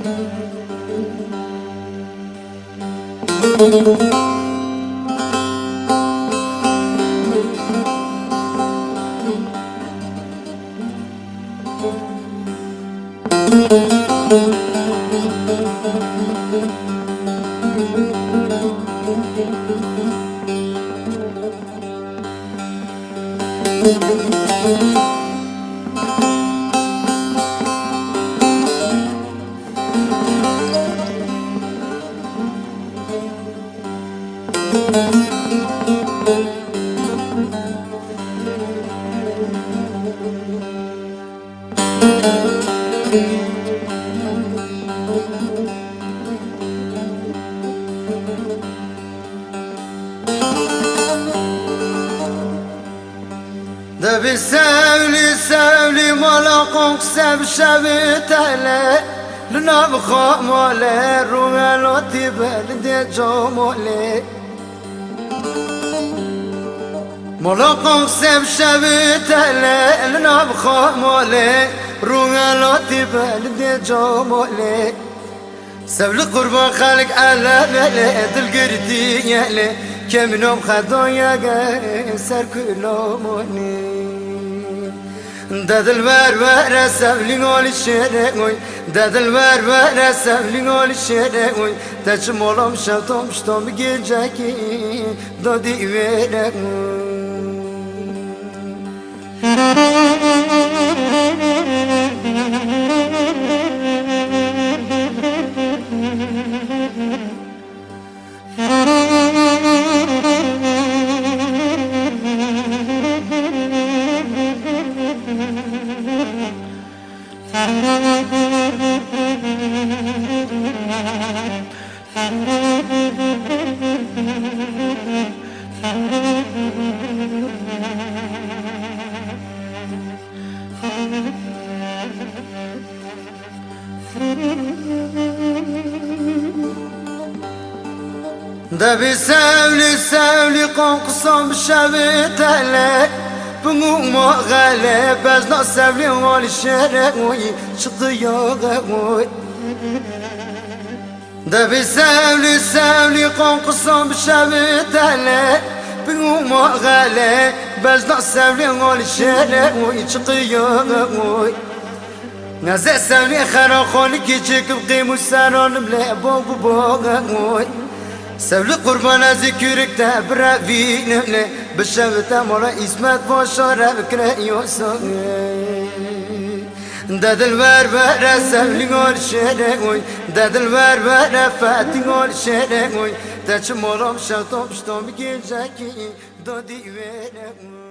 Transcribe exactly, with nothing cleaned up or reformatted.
دبي ساولي ساولي ملقوك سب شبيتله لنا بخامله رومالوتي بلدي جومولي ملقوك سب شبيتله لنا بخامله رومالوتي بلدي جومولي سبل قربان خالق على ملي دلقردي يلي كمنهم خدو يا سر كلوموني داد البربر سبلي قول الشرقوي داد البربر سبلي قول الشرقوي تاج مولم شوتم شتم بجاكي دودي ويرقوي دبي ساولي ساولي قنقصم بشبيتله بنقوم غالي بزنا ساولي والي شرقوي شطيو غوي دبي ساولي ساولي قنقصم بشبيتله بنقوم غالي بزنا ساولي والي شرقوي شطيو غوي نازل ساولي خراخوني كيجيك بقيمو سارون ملا بوب بوغوي سبل قربان ذكرك تبرع فينا بالشبتة مولا اسمك بشارة بكرة يوسف داد البربرة سبل قول شرقوي داد البربرة فاتي قول شرقوي تاج مولا مشاطم شتم بكي جاكي دودي ويرقوي